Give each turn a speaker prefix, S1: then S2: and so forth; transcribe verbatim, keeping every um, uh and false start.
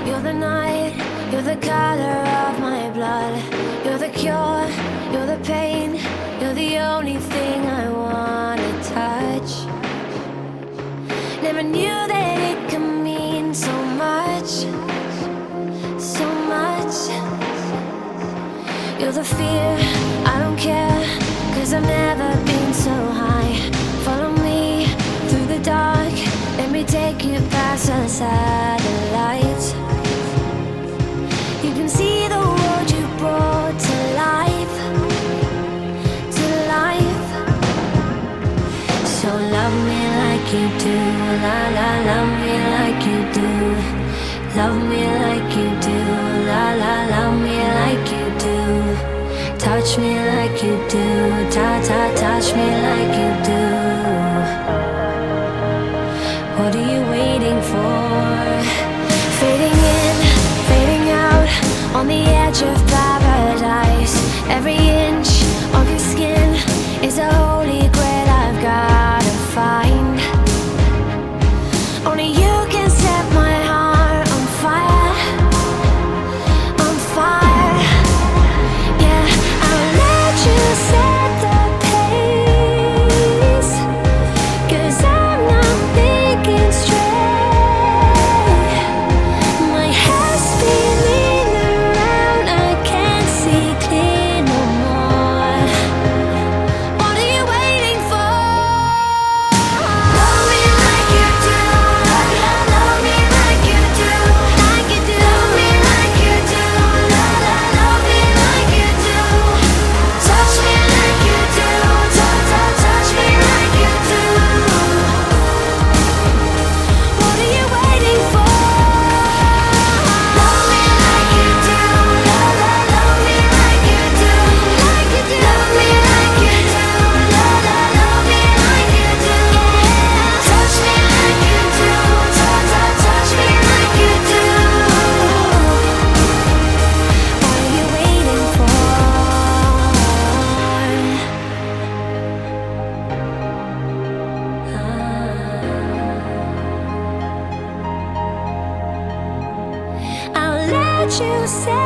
S1: You're the night, you're the color of my blood. You're the cure, you're the pain. You're the only thing I wanna touch. Never knew that it could mean so much, so much. You're the fear, I don't care, 'cause I've never been so high. Follow me through the dark, let me take you past the satellites. You can see the world you brought to life, to life. So love me like you do, la la, love me like you do. Love me like you do, la la, love me like you do. Touch me like you do, ta ta, touch me like you do. What are you waiting for? Fading in, fading out, on the edge of paradise. Every inch of your skin is a holy grail I've gotta find. Only you can set my heart on fire, on fire. Yeah, I'll let you set the pace, 'cause I'm not thinking straight. My head's spinning around, I can't see clear no more. What are you waiting for? Love me like you do, love, love, love me like you do, like you do. Love me like you do, love, love, love me like you do. Touch me like you do, touch, touch, touch me like you do. What are you waiting for? Love me like you do, love, love, love me like you do, like you do. Love me like you do, love, love, love me like you do. Touch me like you do, touch, touch, touch me like you do. What are you waiting for? I'll let you say